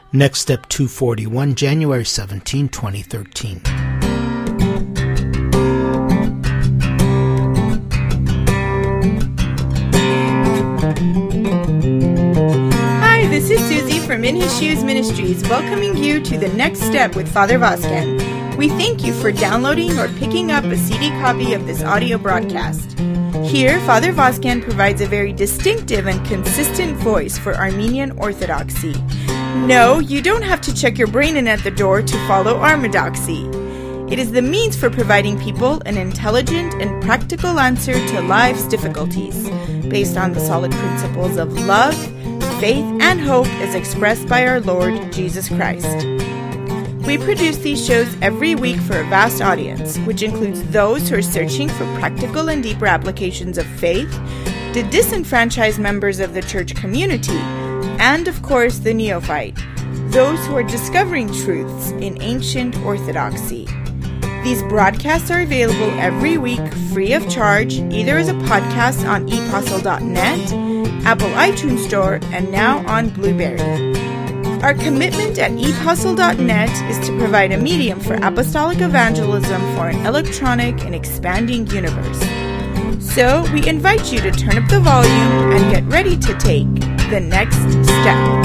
Next Step 241, January 17, 2013. Hi, this is Susie from In His Shoes Ministries, welcoming you to the Next Step with Father Voskan. We thank you for downloading or picking up a CD copy of this audio broadcast. Here, Father Voskan provides a very distinctive and consistent voice for Armenian Orthodoxy. No, you don't have to check your brain in at the door to follow Armadoxy. It is the means for providing people an intelligent and practical answer to life's difficulties, based on the solid principles of love, faith, and hope as expressed by our Lord Jesus Christ. We produce these shows every week for a vast audience, which includes those who are searching for practical and deeper applications of faith, the disenfranchised members of the church community, and of course the neophyte, those who are discovering truths in ancient orthodoxy. These broadcasts are available every week free of charge, either as a podcast on epostle.net, Apple iTunes Store, and now on Blueberry. Our commitment at epostle.net is to provide a medium for apostolic evangelism for an electronic and expanding universe. So we invite you to turn up the volume and get ready to take the next step.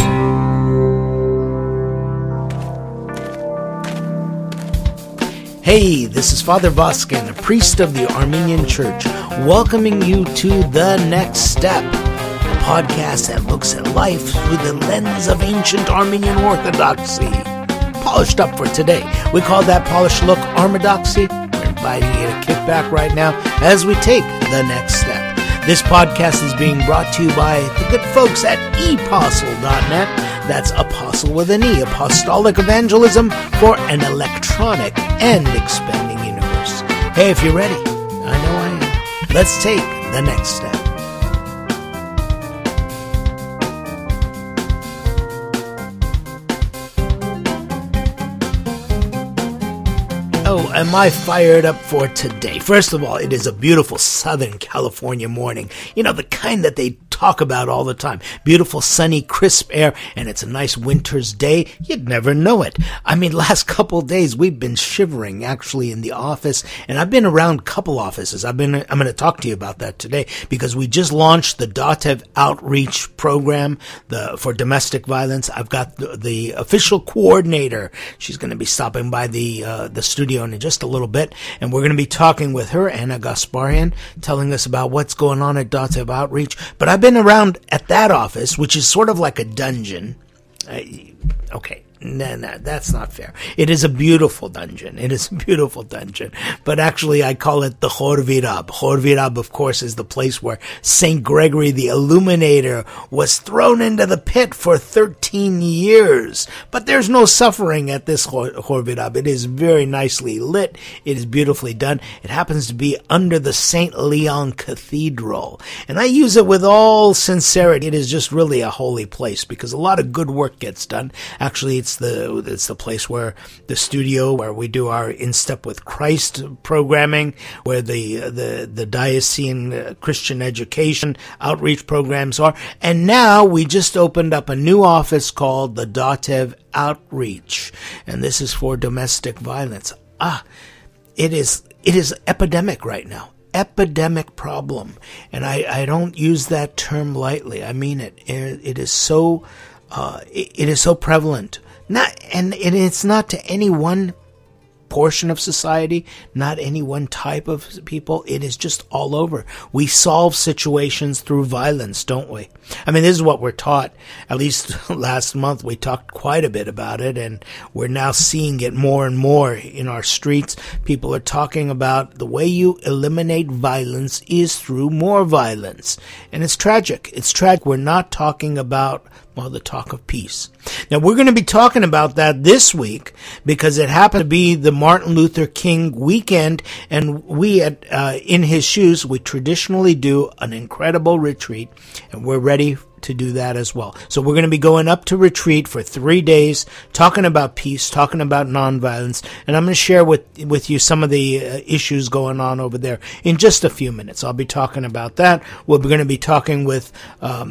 Hey, this is Father Voskan, a priest of the Armenian Church, welcoming you to The Next Step, a podcast that looks at life through the lens of ancient Armenian Orthodoxy. Polished up for today. We call that polished look Armadoxy. We're inviting you to kick back right now as we take the next step. This podcast is being brought to you by the good folks at epostle.net. That's apostle with an E, apostolic evangelism for an electronic and expanding universe. Hey, if you're ready, I know I am. Let's take the next step. Oh, am I fired up for today? First of all, it is a beautiful Southern California morning. You know, the kind that they talk about all the time. Beautiful, sunny, crisp air, and it's a nice winter's day. You'd never know it. I mean, last couple of days, we've been shivering, actually, in the office, and I've been around a couple offices. I'm going to talk to you about that today, because we just launched the DATEV outreach program for domestic violence. I've got the official coordinator. She's going to be stopping by the studio in just a little bit, and we're going to be talking with her, Anna Gasparian, telling us about what's going on at DATEV Outreach. But I've been around at that office, which is sort of like a dungeon. No, that's not fair. It is a beautiful dungeon. But actually, I call it the Chor Virab. Chor Virab, of course, is the place where St. Gregory the Illuminator was thrown into the pit for 13 years. But there's no suffering at this Chor Virab. It is very nicely lit. It is beautifully done. It happens to be under the St. Leon Cathedral. And I use it with all sincerity. It is just really a holy place because a lot of good work gets done. Actually, it's the place where the studio where we do our In Step with Christ programming, where the diocesan Christian education outreach programs are. And now we just opened up a new office called the DATEV Outreach, and this is for domestic violence. It is epidemic right now. Epidemic problem, and I don't use that term lightly. I mean it. It is so prevalent. And it's not to any one portion of society, not any one type of people. It is just all over. We solve situations through violence, don't we? I mean, this is what we're taught. At least last month we talked quite a bit about it, and we're now seeing it more and more in our streets. People are talking about the way you eliminate violence is through more violence. And it's tragic. It's tragic. We're not talking about the talk of peace. Now, we're going to be talking about that this week because it happened to be the Martin Luther King weekend, and we at In His Shoes, we traditionally do an incredible retreat, and we're ready to do that as well. So we're going to be going up to retreat for 3 days, talking about peace, talking about nonviolence, and I'm going to share with you some of the issues going on over there in just a few minutes. I'll be talking about that. We're going to be talking with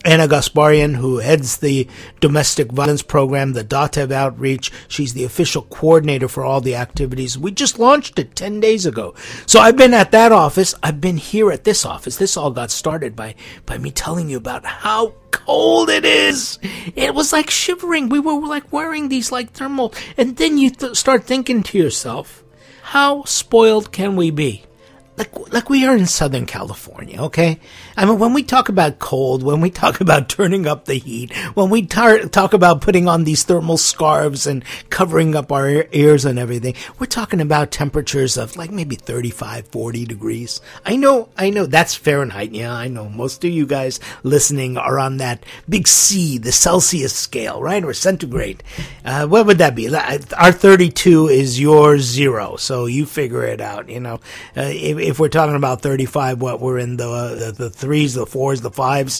Anna Gasparian, who heads the domestic violence program, the DATEV outreach. She's the official coordinator for all the activities. We just launched it 10 days ago. So I've been at that office. I've been here at this office. This all got started by me telling you about how cold it is. It was like shivering. We were like wearing these like thermal. And then you start thinking to yourself, how spoiled can we be? Like we are in Southern California, okay? I mean, when we talk about cold, when we talk about turning up the heat, when we talk about putting on these thermal scarves and covering up our ears and everything, we're talking about temperatures of like maybe 35, 40 degrees. I know, that's Fahrenheit. Yeah, I know. Most of you guys listening are on that big C, the Celsius scale, right? Or centigrade. What would that be? Our 32 is your 0, so you figure it out, you know. If we're talking about 35, we're in the 3s, the 4s, the 5s.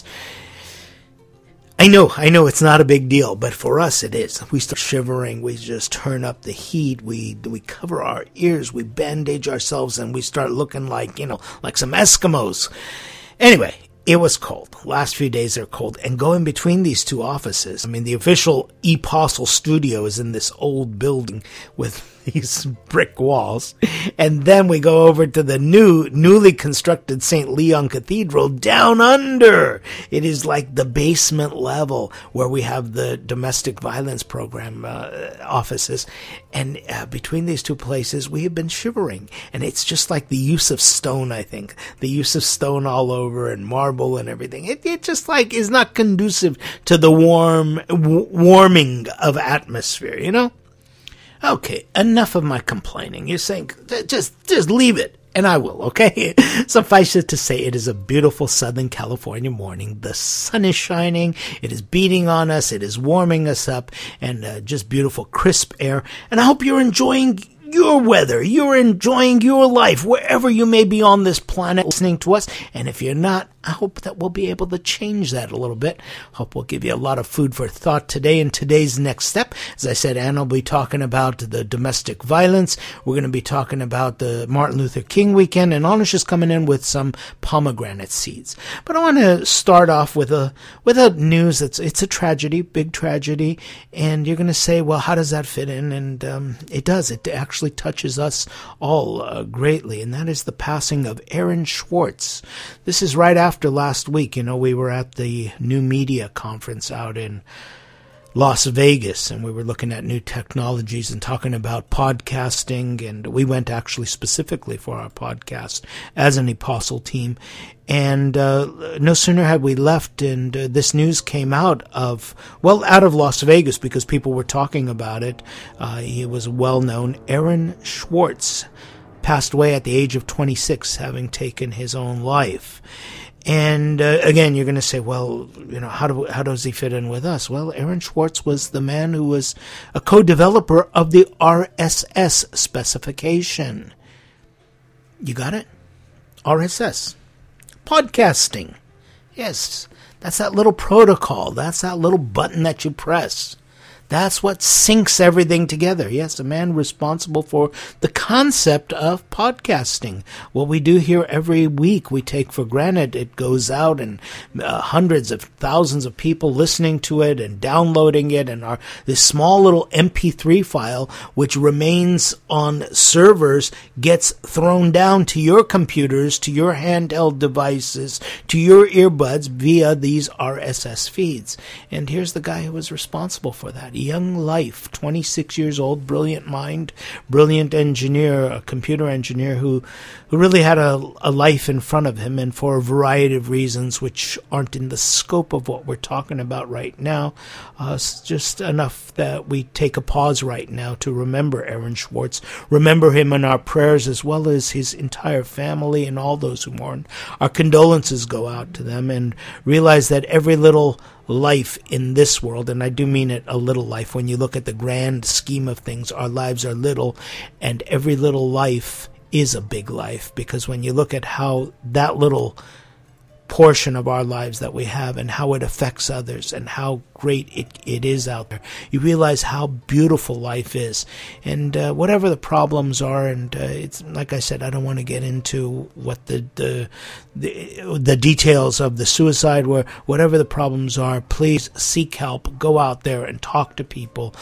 I know it's not a big deal, but for us it is. We start shivering, we just turn up the heat, we cover our ears, we bandage ourselves, and we start looking like, like some Eskimos. Anyway, it was cold. Last few days are cold. And going between these two offices, I mean, the official ePostle studio is in this old building with these brick walls. And then we go over to the newly constructed St. Leon Cathedral down under. It is like the basement level where we have the domestic violence program offices. And between these two places, we have been shivering. And it's just like the use of stone, I think. The use of stone all over and marble and everything. It just like is not conducive to the warming of atmosphere, you know? Okay, enough of my complaining. You're saying, just leave it, and I will, okay? Suffice it to say, it is a beautiful Southern California morning. The sun is shining, it is beating on us, it is warming us up, and just beautiful, crisp air. And I hope you're enjoying your weather, you're enjoying your life, wherever you may be on this planet listening to us. And if you're not, I hope that we'll be able to change that a little bit. Hope we'll give you a lot of food for thought today in today's next step. As I said, Anna will be talking about the domestic violence. We're going to be talking about the Martin Luther King weekend, and Anish is coming in with some pomegranate seeds. But I want to start off with a news it's a tragedy, big tragedy, and you're going to say, well, how does that fit in? And it does. It actually touches us all greatly, and that is the passing of Aaron Swartz. This is right after last week. We were at the New Media Conference out in Las Vegas, and we were looking at new technologies and talking about podcasting, and we went actually specifically for our podcast as an ePostle team. And no sooner had we left, and this news came out of Las Vegas because people were talking about it. He was well-known. Aaron Swartz passed away at the age of 26, having taken his own life. And again, you're going to say, well, how does he fit in with us? Well, Aaron Swartz was the man who was a co-developer of the RSS specification. You got it? RSS. Podcasting. Yes, that's that little protocol. That's that little button that you press. That's what syncs everything together. Yes, a man responsible for the concept of podcasting. What we do here every week, we take for granted. It goes out, and hundreds of thousands of people listening to it and downloading it, and this small little MP3 file, which remains on servers, gets thrown down to your computers, to your handheld devices, to your earbuds via these RSS feeds. And here's the guy who was responsible for that. Young life, 26 years old, brilliant mind, brilliant engineer, a computer engineer who really had a life in front of him, and for a variety of reasons which aren't in the scope of what we're talking about right now. It's just enough that we take a pause right now to remember Aaron Swartz, remember him in our prayers, as well as his entire family and all those who mourn. Our condolences go out to them, and realize that every little life in this world, and I do mean it, a little life, when you look at the grand scheme of things, our lives are little, and every little life is a big life, because when you look at how that little portion of our lives that we have and how it affects others and how great it is out there. You realize how beautiful life is. And whatever the problems are, and it's like I said, I don't want to get into what the details of the suicide were. Whatever the problems are, please seek help. Go out there and talk to people,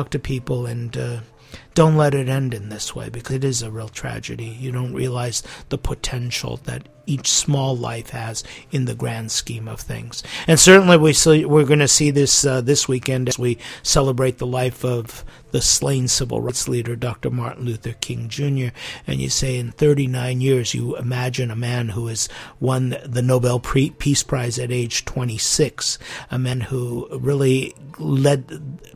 and don't let it end in this way, because it is a real tragedy. You don't realize the potential that each small life has in the grand scheme of things. And certainly we're going to see this this weekend as we celebrate the life of the slain civil rights leader, Dr. Martin Luther King Jr. And you say in 39 years, you imagine a man who has won the Nobel Peace Prize at age 26, a man who really not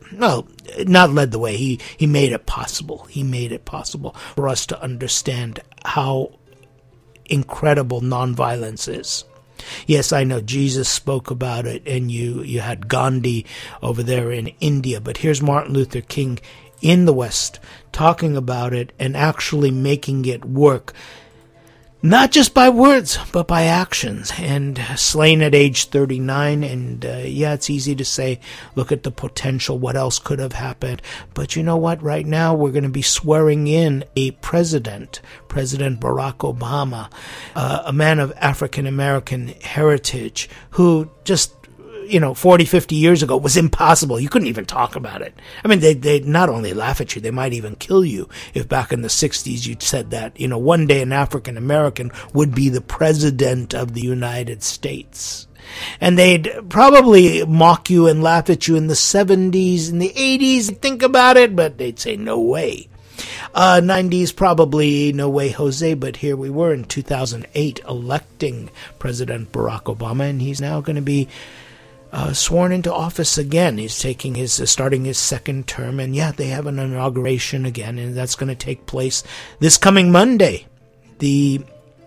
led the way. He made it possible. He made it possible for us to understand how incredible nonviolence is. Yes, I know Jesus spoke about it, and you had Gandhi over there in India, but here's Martin Luther King in the West talking about it and actually making it work, not just by words, but by actions, and slain at age 39. And it's easy to say, look at the potential, what else could have happened. But you know what? Right now, we're going to be swearing in a President Barack Obama, a man of African-American heritage, who just 40, 50 years ago was impossible. You couldn't even talk about it. I mean, they not only laugh at you, they might even kill you if back in the 60s you'd said that, one day an African American would be the president of the United States. And they'd probably mock you and laugh at you in the 70s, in the 80s, think about it, but they'd say, no way. 90s, probably no way, Jose, but here we were in 2008 electing President Barack Obama, and he's now going to be sworn into office again. He's starting his second term, and they have an inauguration again, and that's going to take place this coming Monday, the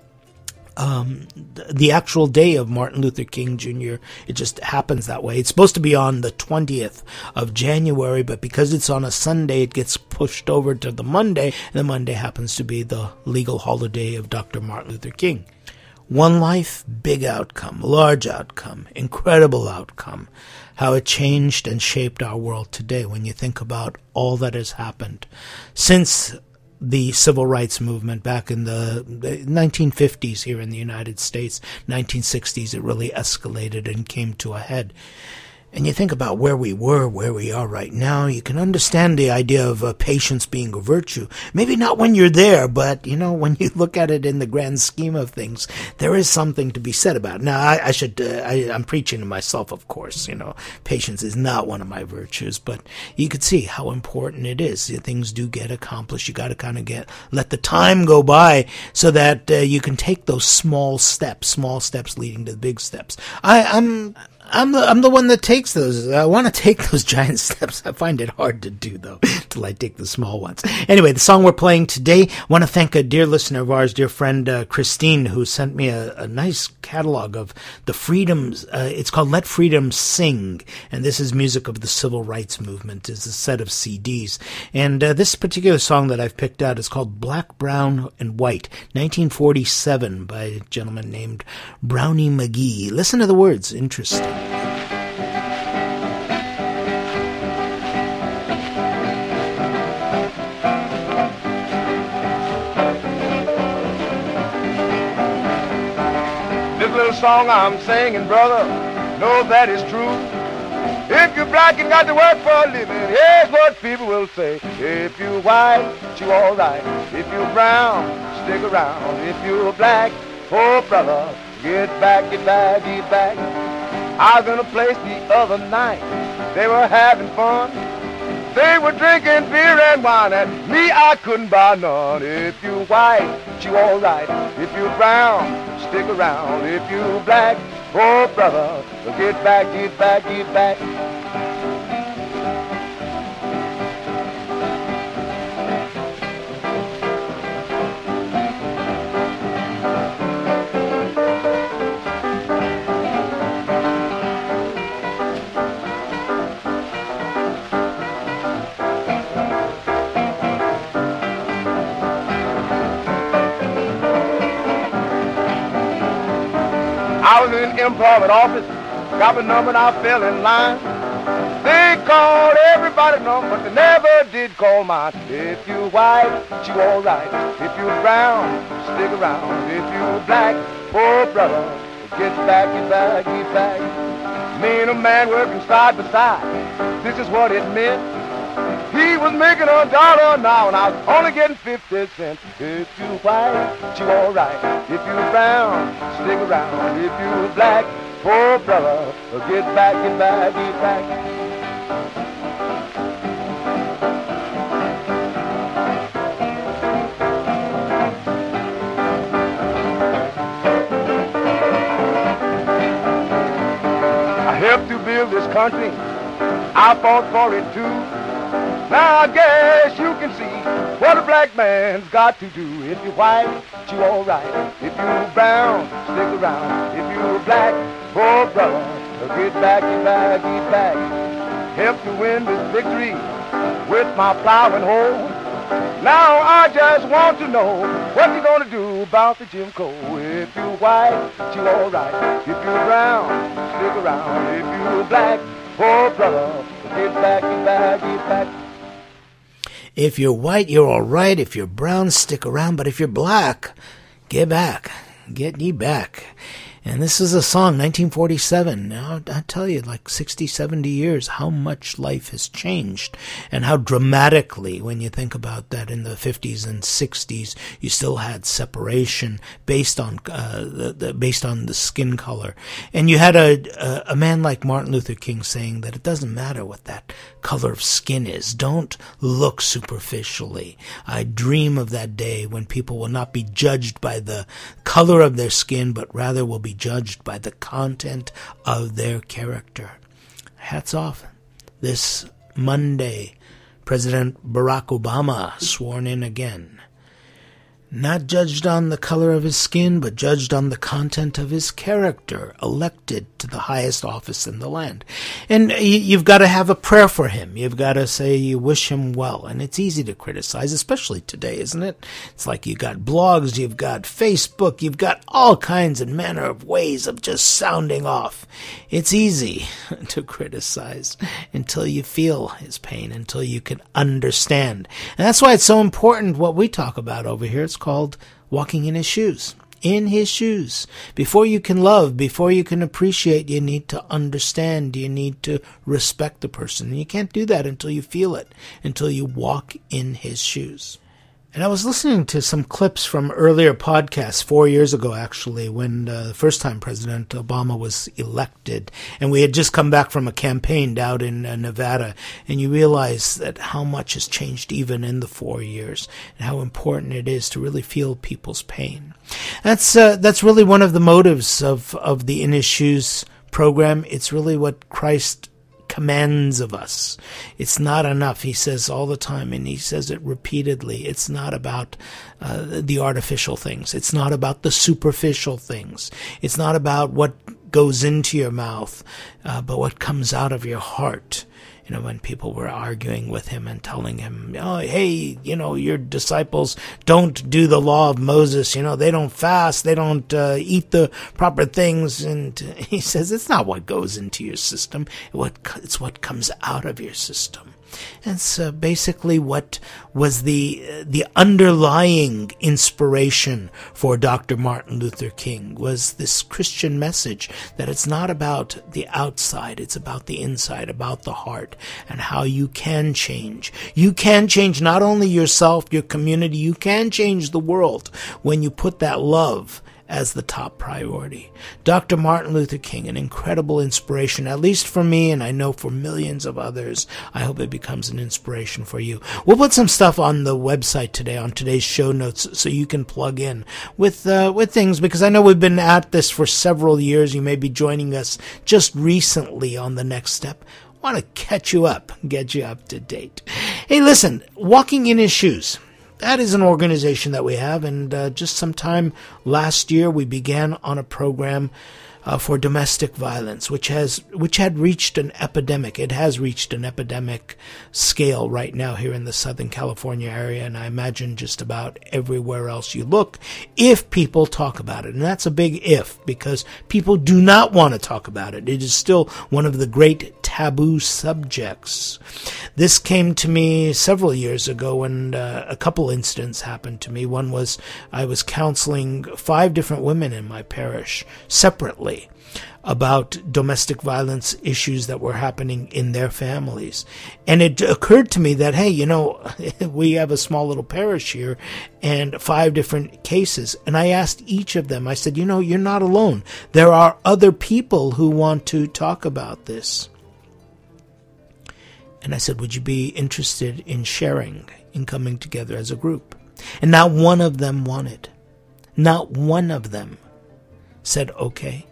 actual day of Martin Luther King Jr. It just happens that way. It's supposed to be on the 20th of January, but because it's on a Sunday, it gets pushed over to the Monday, and the Monday happens to be the legal holiday of Dr. Martin Luther King. One life, big outcome, large outcome, incredible outcome. How it changed and shaped our world today when you think about all that has happened since the civil rights movement back in the 1950s here in the United States. 1960s, it really escalated and came to a head. And you think about where we were, where we are right now, you can understand the idea of patience being a virtue. Maybe not when you're there, but, when you look at it in the grand scheme of things, there is something to be said about it. Now, I'm preaching to myself, of course, patience is not one of my virtues, but you could see how important it is. Things do get accomplished. You got to kind of let the time go by so that you can take those small steps leading to the big steps. I'm the one that takes those. I want to take those giant steps. I find it hard to do, though, till I take the small ones. Anyway, the song we're playing today, I want to thank a dear listener of ours, dear friend Christine, who sent me a nice catalog of the freedoms. It's called Let Freedom Sing, and this is music of the civil rights movement. It's a set of CDs. And this particular song that I've picked out is called Black, Brown, and White, 1947, by a gentleman named Brownie McGee. Listen to the words. Interesting. Song I'm singing, brother, know that is true. If you're black and got to work for a living, here's what people will say. If you're white, you all right. If you're brown, stick around. If you're black, oh brother, get back, get back, get back. I was in a place the other night, they were having fun. They were drinking beer and wine, and me, I couldn't buy none. If you're white, you all right. If you're brown, stick around. If you're black, oh brother, get back, get back, get back. I I was in employment office, got my number and I fell in line. They called everybody's number, but they never did call mine. If you white, you all right. If you brown, stick around. If you black, poor brother, get back, get back, get back. Me and a man working side by side, this is what it meant. He was making $1 an hour and I was only getting 50 cents. If you white, you all right. If you brown, stick around. If you black, poor brother, get back, get back, get back. I helped to build this country, I fought for it too. Now I guess you can see what a black man's got to do. If you're white, you all right. If you're brown, stick around. If you're black, poor brother, get back, get back, get back. Help to win this victory with my plow and hoe. Now I just want to know what you gonna do about the Jim Crow. If you're white, you all right. If you're brown, stick around. If you're black, poor brother, get back, get back, get back. If you're white, you're all right. If you're brown, stick around. But if you're black, get back. Get ye back. And this is a song, 1947. Now, I tell you, like 60, 70 years, how much life has changed and how dramatically, when you think about that in the 50s and 60s, you still had separation based on the skin color. And you had a man like Martin Luther King saying that it doesn't matter what that color of skin is. Don't look superficially. I dream of that day when people will not be judged by the color of their skin, but rather will be judged by the content of their character. Hats off. This Monday, President Barack Obama sworn in again. Not judged on the color of his skin, but judged on the content of his character, elected to the highest office in the land. And you've got to have a prayer for him. You've got to say you wish him well. And it's easy to criticize, especially today, isn't it? It's like you've got blogs, you've got Facebook, you've got all kinds and manner of ways of just sounding off. It's easy to criticize until you feel his pain, until you can understand. And that's why it's so important what we talk about over here. It's called walking in his shoes. In his shoes. Before you can love, before you can appreciate, you need to understand, you need to respect the person. And you can't do that until you feel it, until you walk in his shoes. And I was listening to some clips from earlier podcasts 4 years ago, actually, when the first time President Obama was elected. And we had just come back from a campaign down in Nevada. And you realize that how much has changed even in the 4 years and how important it is to really feel people's pain. That's really one of the motives of the In His Shoes program. It's really what Christ commands of us. It's not enough. He says all the time, and he says it repeatedly. It's not about the artificial things. It's not about the superficial things. It's not about what goes into your mouth, but what comes out of your heart. You know, when people were arguing with him and telling him, oh, hey, you know, your disciples don't do the law of Moses. You know, they don't fast. They don't eat the proper things. And he says, it's not what goes into your system. It's what comes out of your system. And so basically what was the underlying inspiration for Dr. Martin Luther King was this Christian message that it's not about the outside, it's about the inside, about the heart, and how you can change. You can change not only yourself, your community, you can change the world when you put that love as the top priority. Dr. Martin Luther King, an incredible inspiration, at least for me, and I know for millions of others. I hope it becomes an inspiration for you. We'll put some stuff on the website today, on today's show notes, so you can plug in with things, because I know we've been at this for several years. You may be joining us just recently on The Next Step. I want to catch you up, get you up to date. Hey, listen, Walking in His Shoes. That is an organization that we have, and just sometime last year we began on a program for domestic violence, which had reached an epidemic. It has reached an epidemic scale right now here in the Southern California area, and I imagine just about everywhere else you look, if people talk about it. And that's a big if, because people do not want to talk about it. It is still one of the great taboo subjects. This came to me several years ago when a couple incidents happened to me. One was I was counseling 5 different women in my parish separately about domestic violence issues that were happening in their families. And it occurred to me that, hey, we have a small little parish here and 5 different cases. And I asked each of them, I said, you're not alone. There are other people who want to talk about this. And I said, would you be interested in sharing, in coming together as a group? And not one of them wanted. Not one of them said, okay.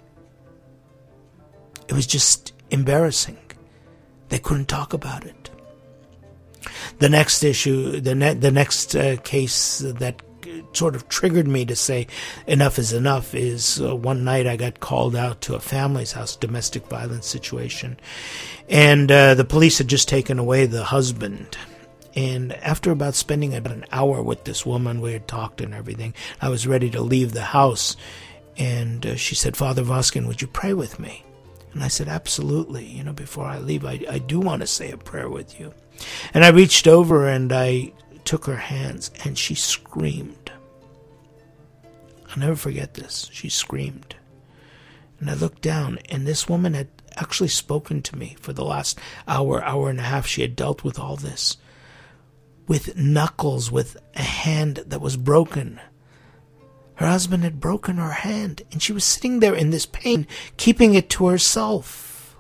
It was just embarrassing. They couldn't talk about it. The next issue, the next case that sort of triggered me to say enough is enough is one night I got called out to a family's house, domestic violence situation, and the police had just taken away the husband. And after about spending about an hour with this woman, we had talked and everything, I was ready to leave the house, and she said, Father Voskin, would you pray with me? And I said, absolutely. Before I leave, I do want to say a prayer with you. And I reached over and I took her hands, and she screamed. I'll never forget this. She screamed. And I looked down, and this woman had actually spoken to me for the last hour and a half. She had dealt with all this. With knuckles, with a hand that was broken. Her husband had broken her hand, and she was sitting there in this pain, keeping it to herself.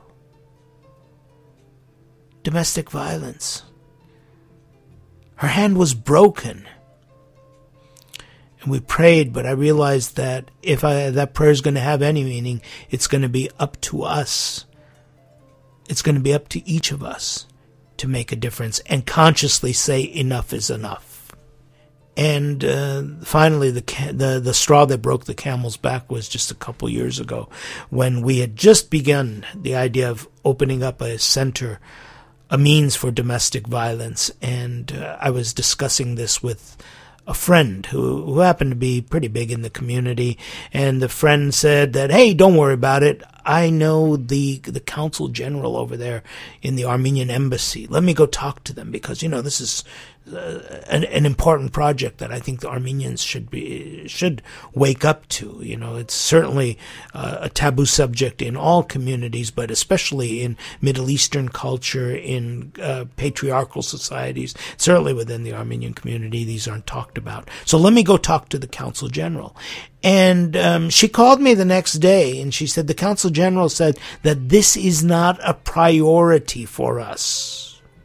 Domestic violence. Her hand was broken. And we prayed, but I realized that if that prayer is going to have any meaning, it's going to be up to us. It's going to be up to each of us to make a difference and consciously say enough is enough. And finally, the straw that broke the camel's back was just a couple years ago when we had just begun the idea of opening up a center, a means for domestic violence. And I was discussing this with a friend who happened to be pretty big in the community. And the friend said that, hey, don't worry about it. I know the consul general over there in the Armenian embassy. Let me go talk to them because, this is an important project that I think the Armenians should wake up to. It's certainly a taboo subject in all communities, but especially in Middle Eastern culture, in patriarchal societies, certainly within the Armenian community, these aren't talked about. So let me go talk to the consul general. And she called me the next day, and she said the consul general said that this is not a priority for us.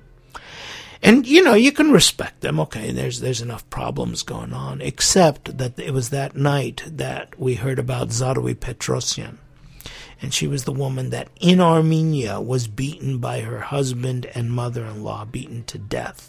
And, you can respect them. Okay, there's enough problems going on, except that it was that night that we heard about Zaroui Petrosyan. And she was the woman that in Armenia was beaten by her husband and mother-in-law, beaten to death.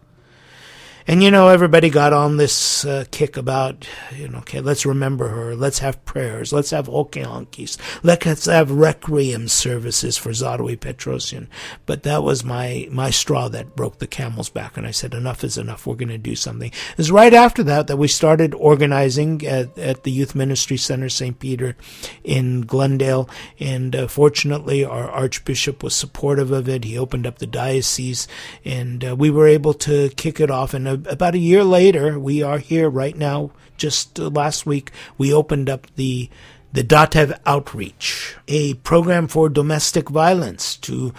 And, everybody got on this kick about, okay, let's remember her. Let's have prayers. Let's have hokeankis. Let's have requiem services for Zaroui Petrosyan. But that was my straw that broke the camel's back. And I said, enough is enough. We're going to do something. It was right after that we started organizing at the Youth Ministry Center, St. Peter in Glendale. And fortunately, our Archbishop was supportive of it. He opened up the diocese. And we were able to kick it off. And about a year later, we are here right now. Just last week, we opened up the Datev Outreach, a program for domestic violence to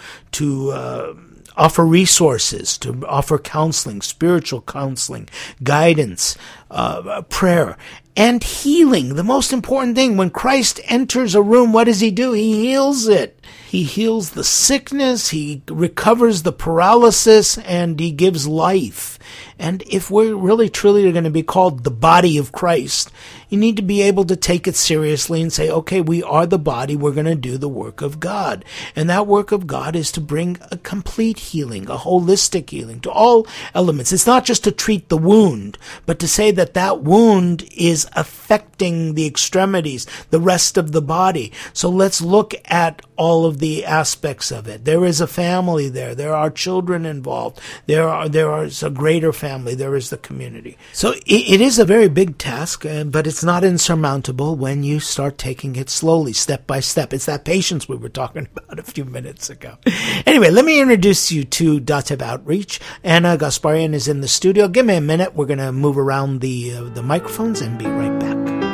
offer resources, to offer counseling, spiritual counseling, guidance, prayer, and healing. The most important thing, when Christ enters a room, what does he do? He heals it. He heals the sickness, he recovers the paralysis, and he gives life. And if we're really truly going to be called the body of Christ, you need to be able to take it seriously and say, okay, we are the body, we're going to do the work of God. And that work of God is to bring a complete healing, a holistic healing to all elements. It's not just to treat the wound, but to say that that wound is affecting the extremities, the rest of the body. So let's look at all of the aspects of it. There is a family there. There are children involved. There is a greater family. There is the community. So it is a very big task, but it's not insurmountable when you start taking it slowly, step by step. It's that patience we were talking about a few minutes ago. Anyway, let me introduce you to Datev Outreach. Anna Gasparian is in the studio. Give me a minute. We're going to move around the microphones and be right back.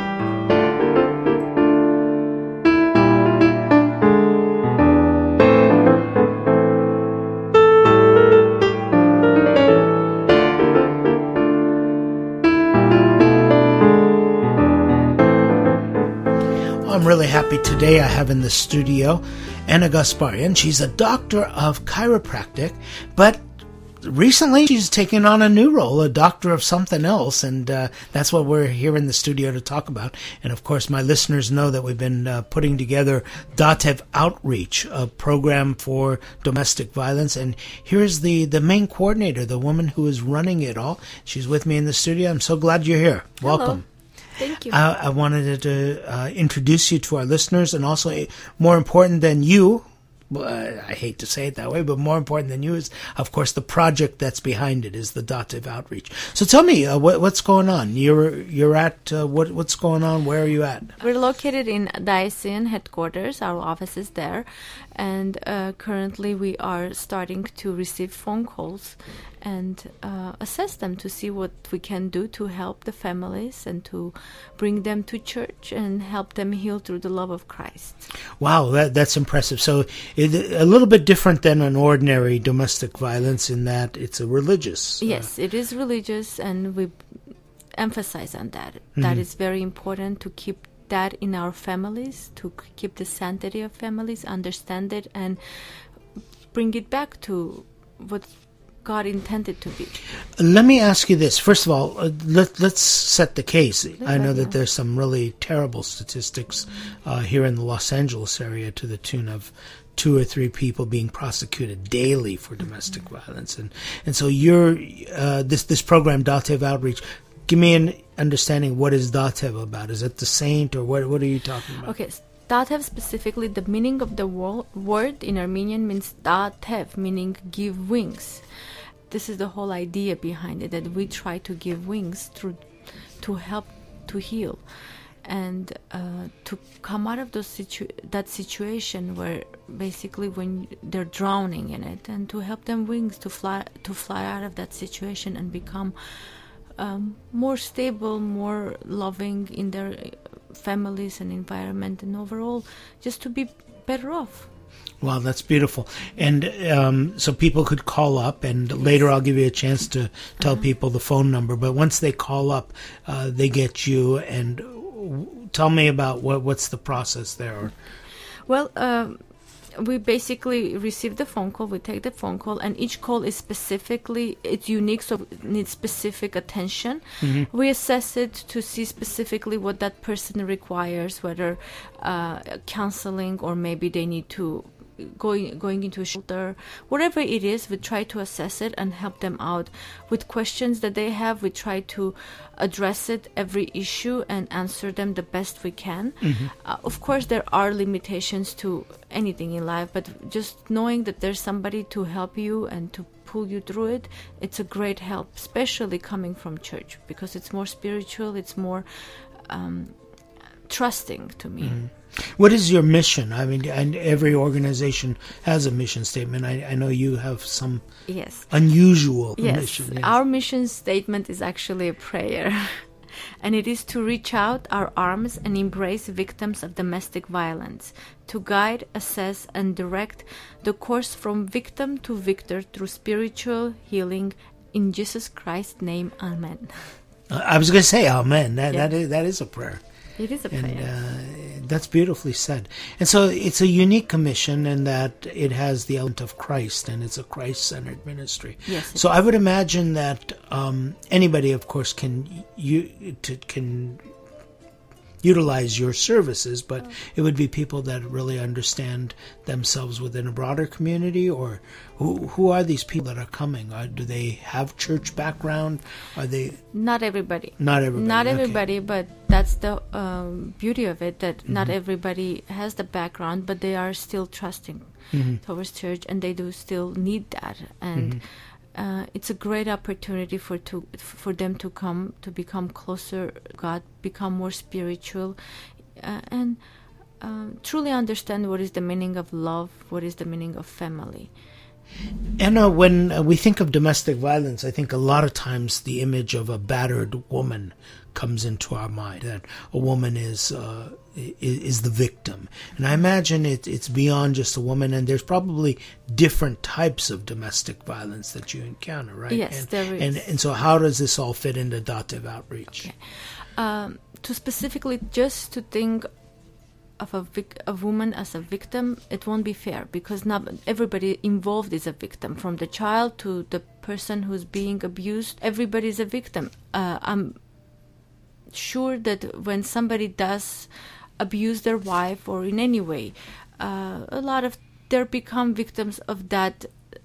I'm really happy today I have in the studio Anna Gasparian. She's a doctor of chiropractic, but recently she's taken on a new role, a doctor of something else, and that's what we're here in the studio to talk about. And of course, my listeners know that we've been putting together Datev Outreach, a program for domestic violence, and here's the main coordinator, the woman who is running it all. She's with me in the studio. I'm so glad you're here. Welcome. Hello. Thank you. I wanted to introduce you to our listeners, and also more important than you, I hate to say it that way, but more important than you is, of course, the project that's behind it is the Datev Outreach. So tell me, what's going on? You're at, what's going on? Where are you at? We're located in Daesan headquarters. Our office is there. And currently we are starting to receive phone calls and assess them to see what we can do to help the families and to bring them to church and help them heal through the love of Christ. Wow, that's impressive. So a little bit different than an ordinary domestic violence in that it's a religious. Yes, it is religious, and we emphasize on that. Mm-hmm. That is very important to keep that in our families, to keep the sanctity of families, understand it, and bring it back to what God intended to be. Let me ask you this. First of all, let's set the case. I know that there's some really terrible statistics here in the Los Angeles area to the tune of 2 or 3 people being prosecuted daily for domestic violence. And so you're this program, Datev Outreach, give me an understanding, what is Datev about? Is it the saint, or what are you talking about? Okay, Datev specifically, the meaning of the word in Armenian means Datev, meaning give wings. This is the whole idea behind it, that we try to give wings to help to heal and to come out of that situation where basically when they're drowning in it, and to help them wings to fly out of that situation and become more stable, more loving in their families and environment, and overall just to be better off. Wow, that's beautiful. And so people could call up, and later I'll give you a chance to tell people the phone number. But once they call up, they get you. And tell me about what's the process there. Well, we basically receive the phone call, we take the phone call, and each call is it's unique, so it needs specific attention. Mm-hmm. We assess it to see specifically what that person requires, whether counseling, or maybe they need to going into a shelter. Whatever it is, we try to assess it and help them out with questions that they have. We try to address it, every issue, and answer them the best we can. Mm-hmm. Of course, there are limitations to anything in life, but just knowing that there's somebody to help you and to pull you through it, it's a great help, especially coming from church, because it's more spiritual, it's more trusting to me. Mm-hmm. What is your mission? I mean, and every organization has a mission statement. I know you have some unusual mission. Yes, our mission statement is actually a prayer. And it is to reach out our arms and embrace victims of domestic violence, to guide, assess, and direct the course from victim to victor through spiritual healing. In Jesus Christ's name, Amen. I was going to say Amen. That is a prayer. It is a And prayer. that's beautifully said. And so it's a unique commission in that it has the element of Christ, and it's a Christ-centered ministry. Yes, it So I would imagine that anybody, of course, can utilize your services, but it would be people that really understand themselves within a broader community, or who are these people that are coming? Do they have church background? Are they... Not everybody. Not everybody. Not okay. everybody, but that's the beauty of it, that not everybody has the background, but they are still trusting towards church, and they do still need that. And it's a great opportunity for them to come to become closer to God, become more spiritual, and truly understand what is the meaning of love, what is the meaning of family. And when we think of domestic violence, I think a lot of times the image of a battered woman comes into our mind, that a woman is the victim. And I imagine it's beyond just a woman, and there's probably different types of domestic violence that you encounter, right? Yes, there is. And so how does this all fit into adoptive outreach? Okay. To specifically just to think of a woman as a victim, it won't be fair, because not everybody involved is a victim, from the child to the person who's being abused. Everybody is a victim. I'm sure that when somebody does abuse their wife or in any way, a lot of they become victims of that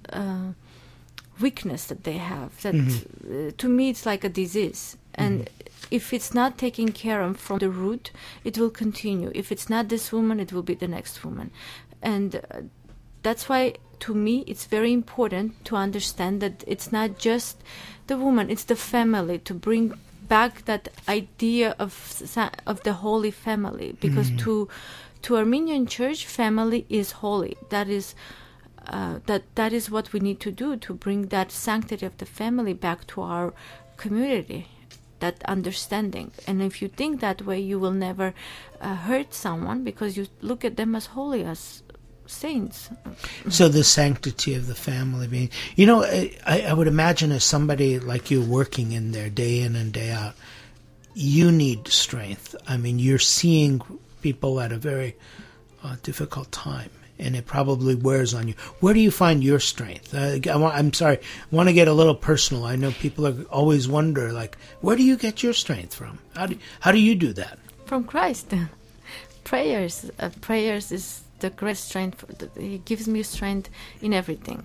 weakness that they have. That to me, it's like a disease, and if it's not taken care of from the root, it will continue. If it's not this woman, it will be the next woman. And that's why, to me, it's very important to understand that it's not just the woman, it's the family, to bring back that idea of the holy family. Because to Armenian Church, family is holy. That is that is what we need to do, to bring that sanctity of the family back to our community, that understanding. And if you think that way, you will never hurt someone, because you look at them as holy, as saints. So the sanctity of the family being, I would imagine as somebody like you working in there day in and day out, you need strength. I mean, you're seeing people at a very difficult time, and it probably wears on you. Where do you find your strength? I'm sorry, I want to get a little personal. I know people always wonder, like, where do you get your strength from? How do you do that? From Christ. Prayers. Prayers is the great strength. He gives me strength in everything.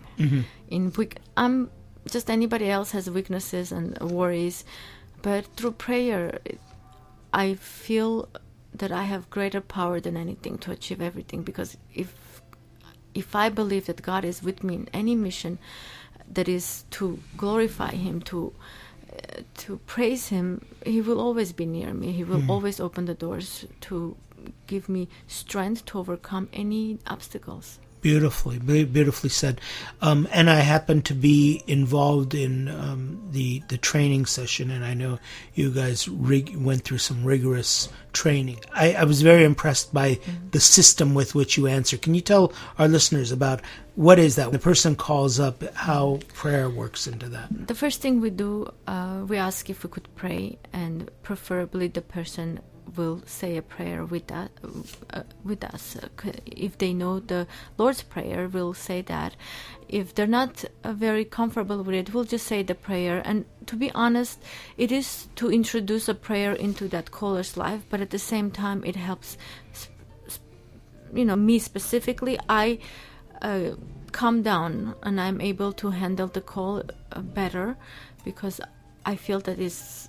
I'm just anybody else has weaknesses and worries, but through prayer, I feel that I have greater power than anything to achieve everything. Because if I believe that God is with me in any mission that is to glorify Him, to praise Him, He will always be near me. He will always open the doors to give me strength to overcome any obstacles. Beautifully said. And I happen to be involved in the training session, and I know you guys went through some rigorous training. I was very impressed by the system with which you answer. Can you tell our listeners about what is that? When the person calls up, how prayer works into that? The first thing we do, we ask if we could pray, and preferably the person will say a prayer with us. If they know the Lord's Prayer, we'll say that. If they're not very comfortable with it, we'll just say the prayer. And to be honest, it is to introduce a prayer into that caller's life, but at the same time, it helps, me specifically. I calm down, and I'm able to handle the call better, because I feel that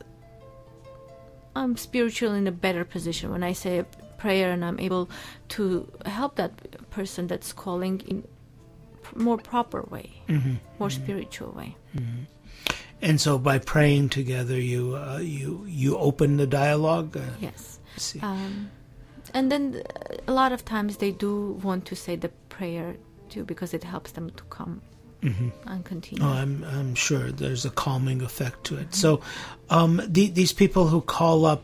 I'm spiritually in a better position when I say a prayer, and I'm able to help that person that's calling in more proper way, more spiritual way. And so, by praying together, you open the dialogue. Yes. And then a lot of times they do want to say the prayer too, because it helps them to come and continue. Oh, I'm sure there's a calming effect to it. So, these people who call up,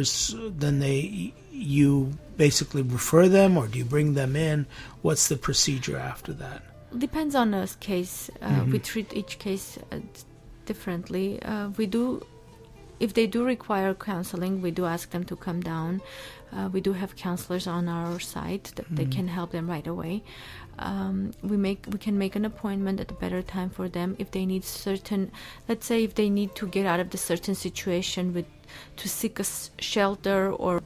you basically refer them, or do you bring them in? What's the procedure after that? Depends on a case. We treat each case differently. We do if they do require counseling, we do ask them to come down. We do have counselors on our site that they can help them right away. We can make an appointment at a better time for them if they need certain, let's say if they need to get out of the certain situation to seek a shelter, or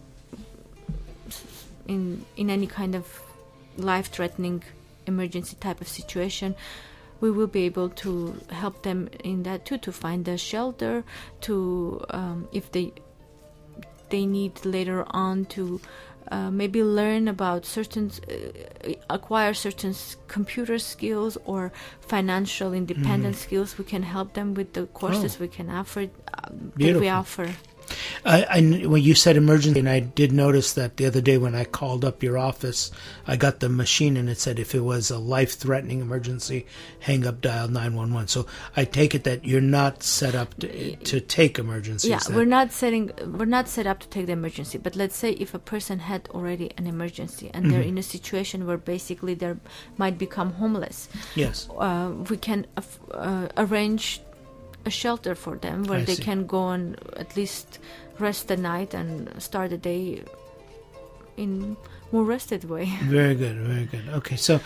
in any kind of life-threatening emergency type of situation. We will be able to help them in that too, to find a shelter, to if they need later on to maybe learn about acquire certain computer skills or financial independence skills. We can help them with the courses we can offer. That we offer. When you said emergency, and I did notice that the other day when I called up your office, I got the machine and it said if it was a life-threatening emergency, hang up, dial 911. So I take it that you're not set up to take emergencies. Yeah, we're not set up to take the emergency. But let's say if a person had already an emergency and they're in a situation where basically they might become homeless. Yes, we can arrange a shelter for them where they can go and at least rest the night and start the day in more rested way. Very good, very good. Okay, so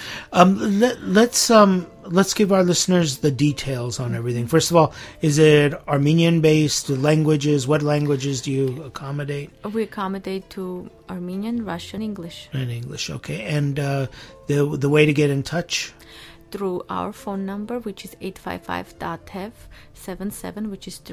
let's give our listeners the details on everything. First of all, is it Armenian-based languages? What languages do you accommodate? We accommodate to Armenian, Russian, English. And English, okay. And the way to get in touch? Through our phone number, which is 855-TEV-77, which is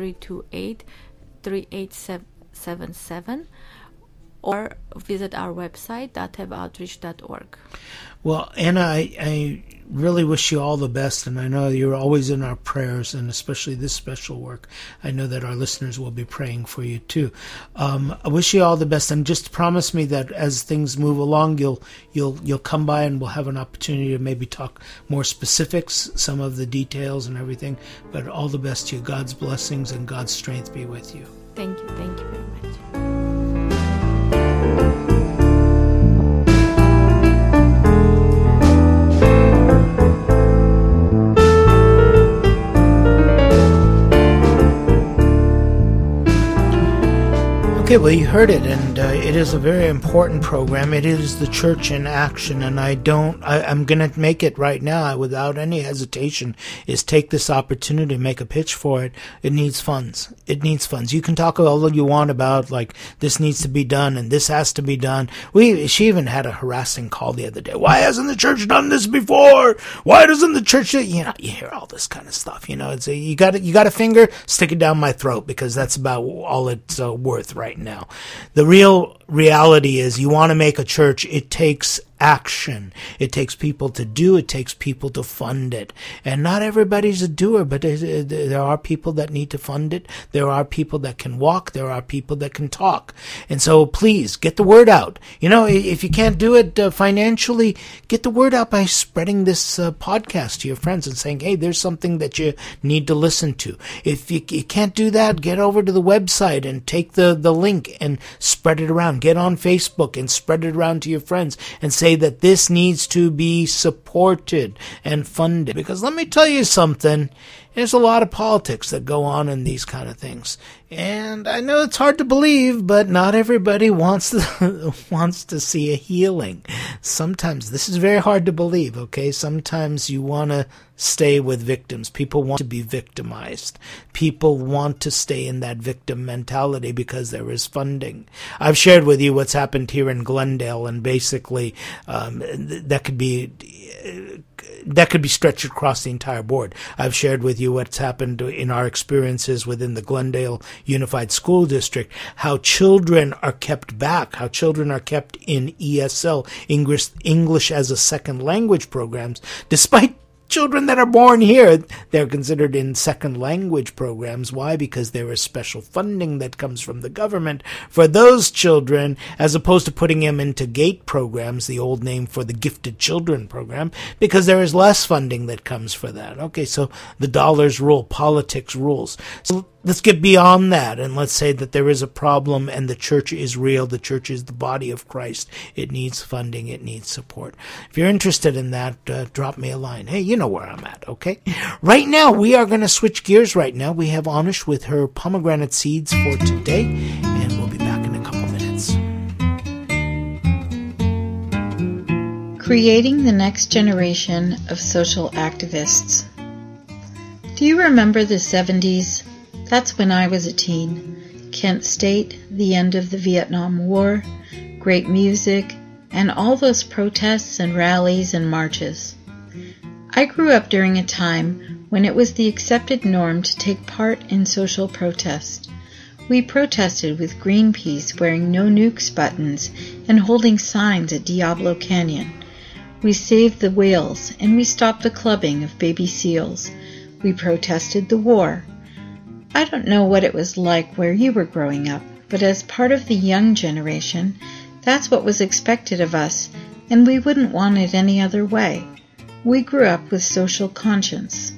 328-3877, or visit our website, tevoutreach.org. Well, Anna, I really wish you all the best, and I know you're always in our prayers, and especially this special work. I know that our listeners will be praying for you too. I wish you all the best, and just promise me that as things move along, you'll come by and we'll have an opportunity to maybe talk more specifics, some of the details and everything. But all the best to you. God's blessings and God's strength be with you. Thank you very much. Okay, well, you heard it, and it is a very important program. It is the church in action, and I'm going to make it right now without any hesitation, is take this opportunity to make a pitch for it. It needs funds. It needs funds. You can talk all you want about, like, this needs to be done and this has to be done. She even had a harassing call the other day. Why hasn't the church done this before? Why doesn't the church, you hear all this kind of stuff, It's you got a finger, stick it down my throat, because that's about all it's worth right now. The reality is, you want to make a church, it takes action. It takes people to do. It takes people to fund it. And not everybody's a doer, but there are people that need to fund it. There are people that can walk. There are people that can talk. And so please get the word out. If you can't do it financially, get the word out by spreading this podcast to your friends and saying, hey, there's something that you need to listen to. If you can't do that, get over to the website and take the link and spread it around. Get on Facebook and spread it around to your friends and say that this needs to be supported and funded. Because let me tell you something, there's a lot of politics that go on in these kind of things. And I know it's hard to believe, but not everybody wants to see a healing. Sometimes this is very hard to believe, okay? Sometimes you want to stay with victims. People want to be victimized. People want to stay in that victim mentality because there is funding. I've shared with you what's happened here in Glendale, and basically that could be stretched across the entire board. I've shared with you what's happened in our experiences within the Glendale Unified School District, how children are kept back, how children are kept in ESL, English as a second language programs, despite children that are born here, they're considered in second language programs. Why? Because there is special funding that comes from the government for those children, as opposed to putting them into GATE programs, the old name for the Gifted Children program, because there is less funding that comes for that. Okay, so the dollars rule, politics rules. So let's get beyond that, and let's say that there is a problem and the church is real. The church is the body of Christ. It needs funding. It needs support. If you're interested in that, drop me a line. Hey, you know where I'm at, okay? Right now, we are going to switch gears right now. We have Anish with her pomegranate seeds for today, and we'll be back in a couple minutes. Creating the next generation of social activists. Do you remember the 70s? That's when I was a teen. Kent State, the end of the Vietnam War, great music, and all those protests and rallies and marches. I grew up during a time when it was the accepted norm to take part in social protest. We protested with Greenpeace wearing no nukes buttons and holding signs at Diablo Canyon. We saved the whales and we stopped the clubbing of baby seals. We protested the war. I don't know what it was like where you were growing up, but as part of the young generation, that's what was expected of us, and we wouldn't want it any other way. We grew up with social conscience.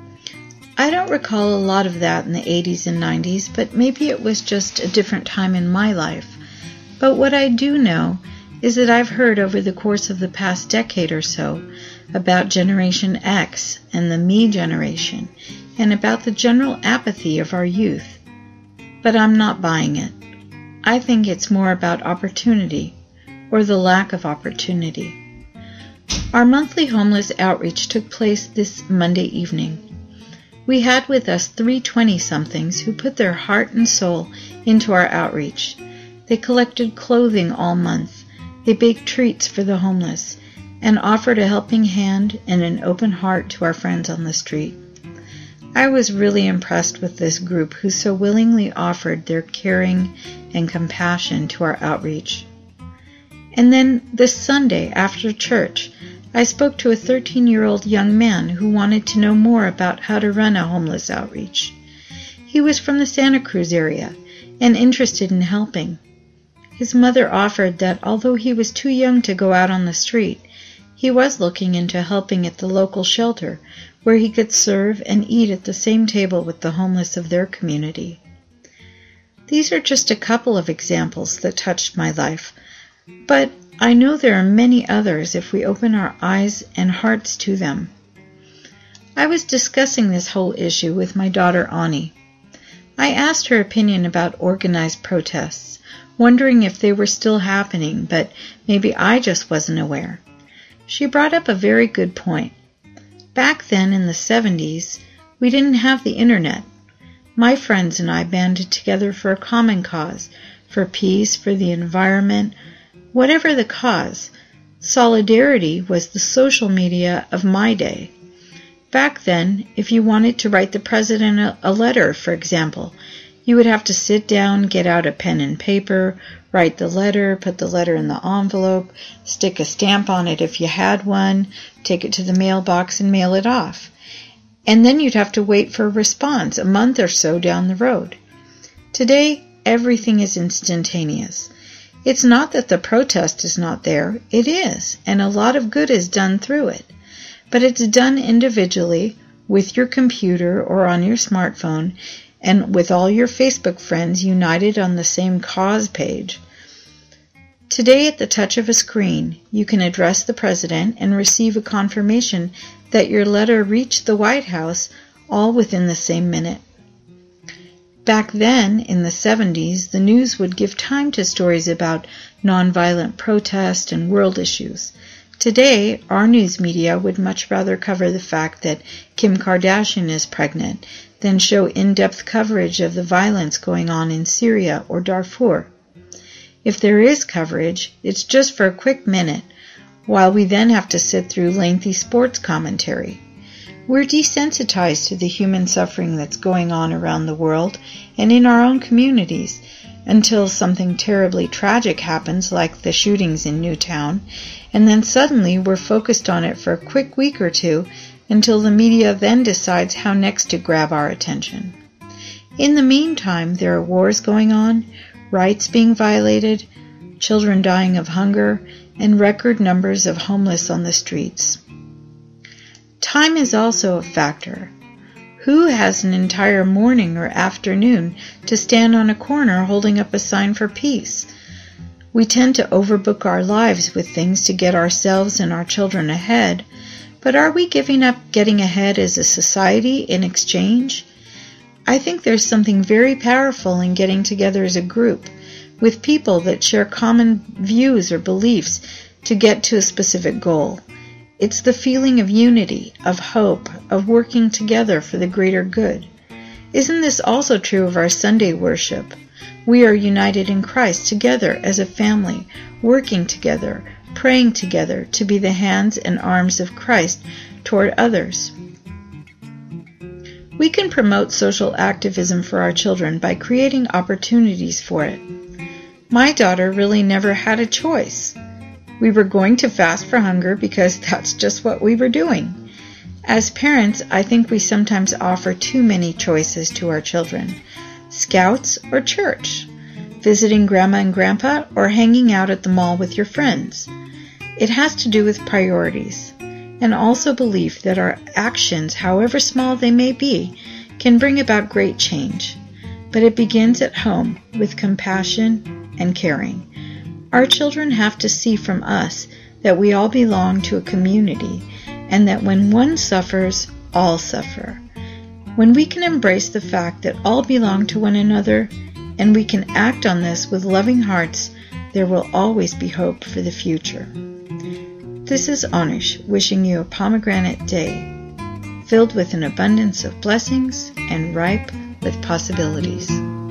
I don't recall a lot of that in the 80s and 90s, but maybe it was just a different time in my life. But what I do know is that I've heard over the course of the past decade or so about Generation X and the Me generation, and about the general apathy of our youth. But I'm not buying it. I think it's more about opportunity, or the lack of opportunity. Our monthly homeless outreach took place this Monday evening. We had with us 3 20-somethings who put their heart and soul into our outreach. They collected clothing all month. They baked treats for the homeless, and offered a helping hand and an open heart to our friends on the street. I was really impressed with this group who so willingly offered their caring and compassion to our outreach. And then this Sunday after church, I spoke to a 13-year-old young man who wanted to know more about how to run a homeless outreach. He was from the Santa Cruz area and interested in helping. His mother offered that although he was too young to go out on the street, he was looking into helping at the local shelter, where he could serve and eat at the same table with the homeless of their community. These are just a couple of examples that touched my life, but I know there are many others if we open our eyes and hearts to them. I was discussing this whole issue with my daughter Ani. I asked her opinion about organized protests, wondering if they were still happening, but maybe I just wasn't aware. She brought up a very good point. Back then in the 70s, we didn't have the internet. My friends and I banded together for a common cause, for peace, for the environment, whatever the cause. Solidarity was the social media of my day. Back then, if you wanted to write the president a letter, for example, you would have to sit down, get out a pen and paper, write the letter, put the letter in the envelope, stick a stamp on it if you had one, take it to the mailbox and mail it off. And then you'd have to wait for a response a month or so down the road. Today, everything is instantaneous. It's not that the protest is not there. It is, and a lot of good is done through it. But it's done individually, with your computer or on your smartphone, and with all your Facebook friends united on the same cause page. Today, at the touch of a screen, you can address the president and receive a confirmation that your letter reached the White House all within the same minute. Back then, in the 70s, the news would give time to stories about nonviolent protest and world issues. Today, our news media would much rather cover the fact that Kim Kardashian is pregnant than show in-depth coverage of the violence going on in Syria or Darfur. If there is coverage, it's just for a quick minute, while we then have to sit through lengthy sports commentary. We're desensitized to the human suffering that's going on around the world and in our own communities until something terribly tragic happens, like the shootings in Newtown, and then suddenly we're focused on it for a quick week or two until the media then decides how next to grab our attention. In the meantime, there are wars going on, rights being violated, children dying of hunger, and record numbers of homeless on the streets. Time is also a factor. Who has an entire morning or afternoon to stand on a corner holding up a sign for peace? We tend to overbook our lives with things to get ourselves and our children ahead, but are we giving up getting ahead as a society in exchange? I think there's something very powerful in getting together as a group with people that share common views or beliefs to get to a specific goal. It's the feeling of unity, of hope, of working together for the greater good. Isn't this also true of our Sunday worship? We are united in Christ together as a family, working together, praying together to be the hands and arms of Christ toward others. We can promote social activism for our children by creating opportunities for it. My daughter really never had a choice. We were going to fast for hunger because that's just what we were doing. As parents, I think we sometimes offer too many choices to our children. Scouts or church, visiting Grandma and Grandpa, or hanging out at the mall with your friends. It has to do with priorities, and also belief that our actions, however small they may be, can bring about great change. But it begins at home with compassion and caring. Our children have to see from us that we all belong to a community, and that when one suffers, all suffer. When we can embrace the fact that all belong to one another, and we can act on this with loving hearts, there will always be hope for the future. This is Anish wishing you a pomegranate day, filled with an abundance of blessings and ripe with possibilities.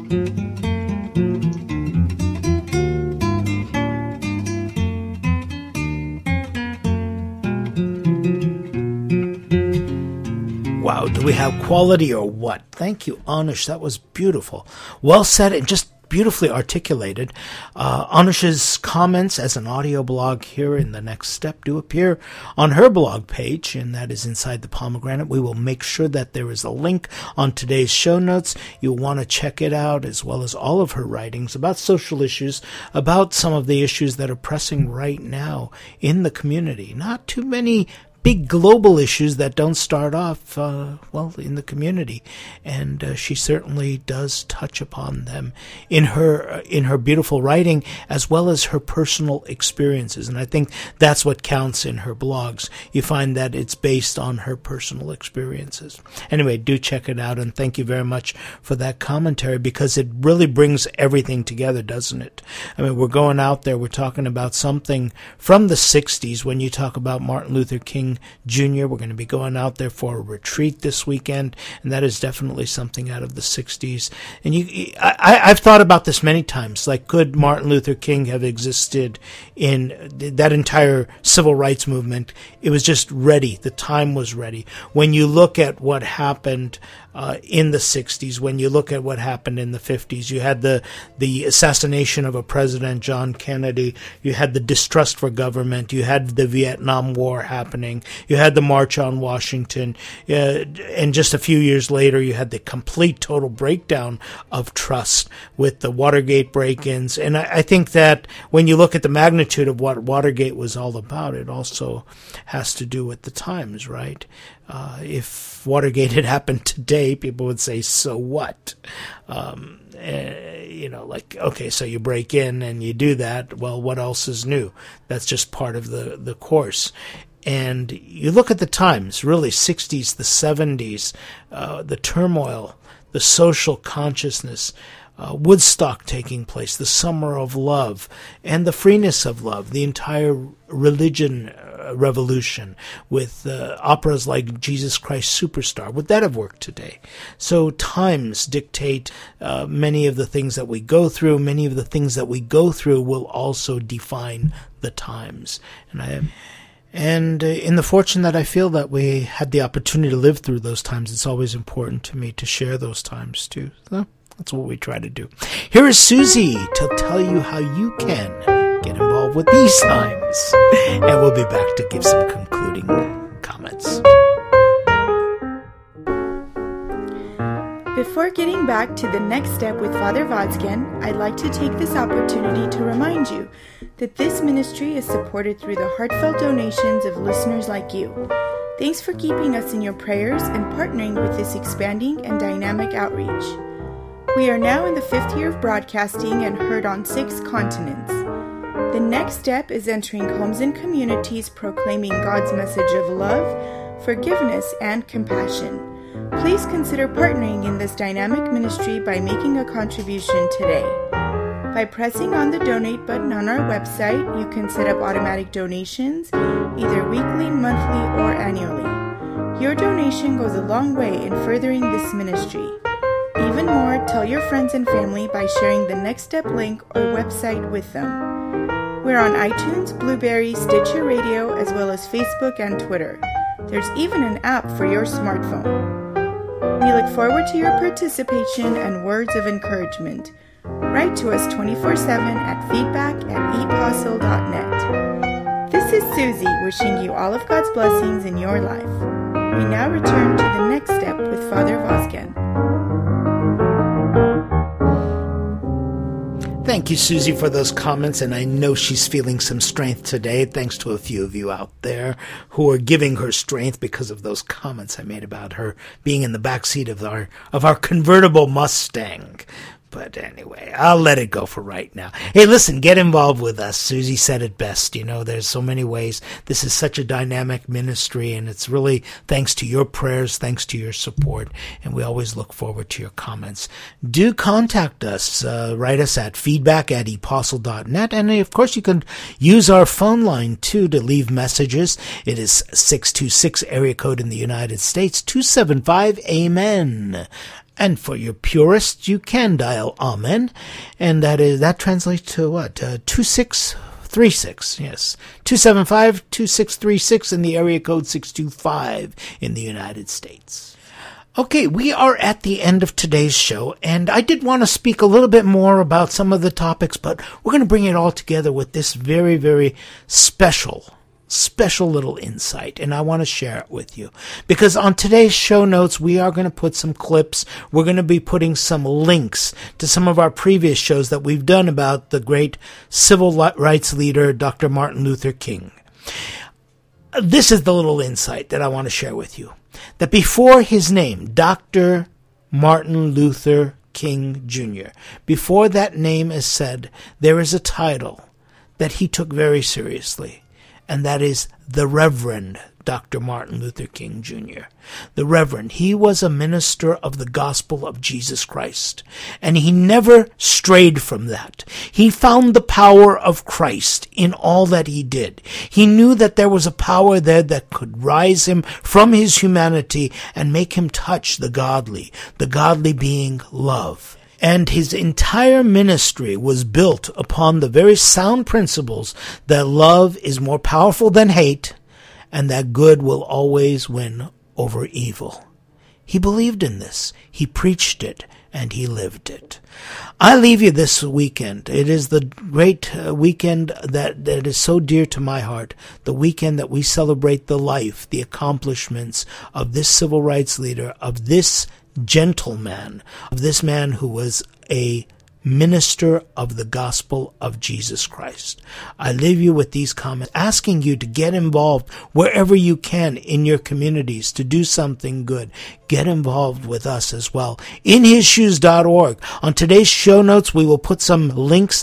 Wow, do we have quality or what? Thank you, Anish. That was beautiful. Well said and just beautifully articulated. Anish's comments as an audio blog here in The Next Step do appear on her blog page, and that is Inside the Pomegranate. We will make sure that there is a link on today's show notes. You'll want to check it out, as well as all of her writings about social issues, about some of the issues that are pressing right now in the community. Not too many big global issues that don't start off, in the community. And she certainly does touch upon them in her beautiful writing, as well as her personal experiences. And I think that's what counts in her blogs. You find that it's based on her personal experiences. Anyway, do check it out, and thank you very much for that commentary, because it really brings everything together, doesn't it? I mean, we're going out there, we're talking about something from the 60s. When you talk about Martin Luther King Jr., we're going to be going out there for a retreat this weekend, and that is definitely something out of the 60s. And I've thought about this many times, like, could Martin Luther King have existed in that entire civil rights movement? It was just ready. The time was ready. When you look at what happened in the 60s, when you look at what happened in the 50s, you had the assassination of a president, John Kennedy, you had the distrust for government, you had the Vietnam War happening, you had the March on Washington, and just a few years later you had the complete total breakdown of trust with the Watergate break-ins. And I think that when you look at the magnitude of what Watergate was all about, it also has to do with the times, right? If Watergate had happened today, people would say, so what? Okay, so you break in and you do that. Well, what else is new? That's just part of the course. And you look at the times, really, 60s, the 70s, the turmoil, the social consciousness, Woodstock taking place, the summer of love, and the freeness of love, the entire religion revolution with operas like Jesus Christ Superstar. Would that have worked today? So times dictate many of the things that we go through. Many of the things that we go through will also define the times. And in the fortune that I feel that we had the opportunity to live through those times, it's always important to me to share those times too. So that's what we try to do. Here is Susie to tell you how you can get involved with these times. And we'll be back to give some concluding comments. Before getting back to the next step with Father Vazgen, I'd like to take this opportunity to remind you that this ministry is supported through the heartfelt donations of listeners like you. Thanks for keeping us in your prayers and partnering with this expanding and dynamic outreach. We are now in the 5th year of broadcasting and heard on 6 continents. The next step is entering homes and communities proclaiming God's message of love, forgiveness, and compassion. Please consider partnering in this dynamic ministry by making a contribution today. By pressing on the donate button on our website, you can set up automatic donations, either weekly, monthly, or annually. Your donation goes a long way in furthering this ministry. Even more, tell your friends and family by sharing the Next Step link or website with them. We're on iTunes, Blueberry, Stitcher Radio, as well as Facebook and Twitter. There's even an app for your smartphone. We look forward to your participation and words of encouragement. Write to us 24/7 at feedback@epostle.net. This is Susie wishing you all of God's blessings in your life. We now return to the Next Step with Father Vazquez. Thank you, Susie, for those comments, and I know she's feeling some strength today, thanks to a few of you out there who are giving her strength because of those comments I made about her being in the backseat of our convertible Mustang. But anyway, I'll let it go for right now. Hey, listen, get involved with us. Susie said it best. You know, there's so many ways. This is such a dynamic ministry, and it's really thanks to your prayers, thanks to your support, and we always look forward to your comments. Do contact us. Write us at feedback@epostle.net, and of course you can use our phone line, too, to leave messages. It is 626 area code in the United States, 275-AMEN. And for your purists, you can dial Amen, and that translates to what? 2636, yes. 275-2636 in the area code 625 in the United States. Okay, we are at the end of today's show, and I did want to speak a little bit more about some of the topics, but we're going to bring it all together with this very, very special little insight, and I want to share it with you. Because on today's show notes, we are going to put some clips. We're going to be putting some links to some of our previous shows that we've done about the great civil rights leader, Dr. Martin Luther King. This is the little insight that I want to share with you. That before his name, Dr. Martin Luther King Jr., before that name is said, there is a title that he took very seriously. And that is the Reverend Dr. Martin Luther King Jr. The Reverend. He was a minister of the gospel of Jesus Christ. And he never strayed from that. He found the power of Christ in all that he did. He knew that there was a power there that could rise him from his humanity and make him touch the godly being love. And his entire ministry was built upon the very sound principles that love is more powerful than hate and that good will always win over evil. He believed in this. He preached it and he lived it. I leave you this weekend. It is the great weekend that is so dear to my heart. The weekend that we celebrate the life, the accomplishments of this civil rights leader, of this gentleman, of this man who was a minister of the gospel of Jesus Christ. I leave you with these comments, asking you to get involved wherever you can in your communities to do something good. Get involved with us as well. InHisShoes.org. On today's show notes, we will put some links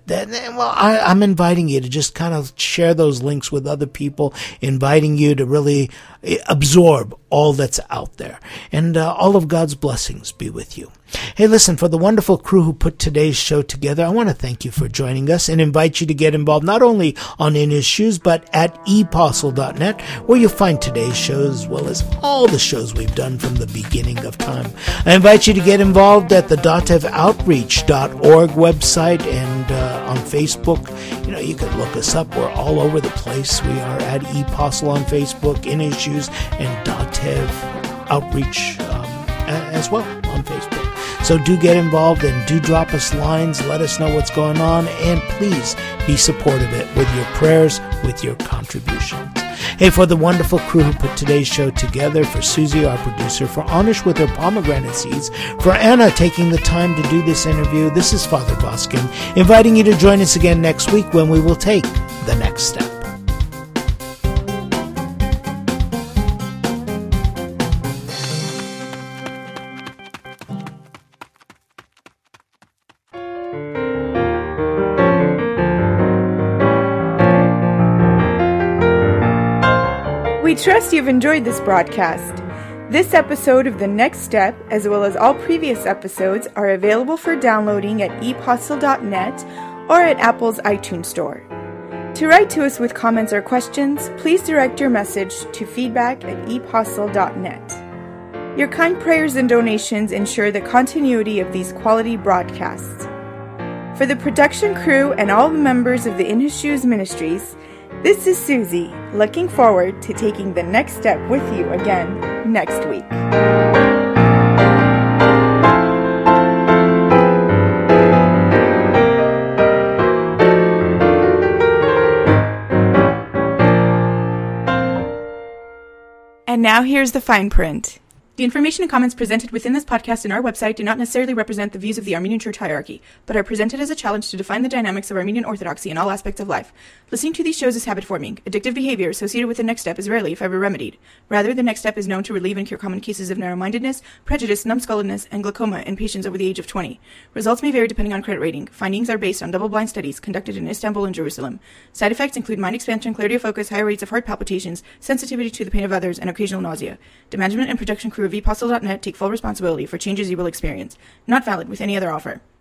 I'm inviting you to just kind of share those links with other people, inviting you to really absorb all that's out there. And all of God's blessings be with you. Hey, listen, for the wonderful crew who put today's show together, I want to thank you for joining us and invite you to get involved not only on In His Shoes, but at epostle.net, where you'll find today's shows as well as all the shows we've done from the beginning of time. I invite you to get involved at the .devoutreach.org website and on Facebook. You know, you can look us up. We're all over the place. We are at ePostle on Facebook, In His Shoes, and .dev Outreach as well on Facebook. So do get involved and do drop us lines. Let us know what's going on. And please be supportive of it with your prayers, with your contributions. Hey, for the wonderful crew who put today's show together, for Susie, our producer, for Anish with her pomegranate seeds, for Anna taking the time to do this interview, this is Father Vazquez, inviting you to join us again next week when we will take the next step. trust you've enjoyed this broadcast. This episode of The Next Step, as well as all previous episodes, are available for downloading at epostle.net or at Apple's iTunes Store. To write to us with comments or questions, please direct your message to feedback@epostle.net. Your kind prayers and donations ensure the continuity of these quality broadcasts. For the production crew and all the members of the In His Shoes Ministries, this is Susie, looking forward to taking the next step with you again next week. And now here's the fine print. The information and comments presented within this podcast and our website do not necessarily represent the views of the Armenian Church hierarchy, but are presented as a challenge to define the dynamics of Armenian Orthodoxy in all aspects of life. Listening to these shows is habit-forming. Addictive behavior associated with the next step is rarely, if ever, remedied. Rather, the next step is known to relieve and cure common cases of narrow-mindedness, prejudice, numbskulledness, and glaucoma in patients over the age of 20. Results may vary depending on credit rating. Findings are based on double-blind studies conducted in Istanbul and Jerusalem. Side effects include mind expansion, clarity of focus, higher rates of heart palpitations, sensitivity to the pain of others, and occasional nausea. The management and production crew of epostle.net take full responsibility for changes you will experience. Not valid with any other offer.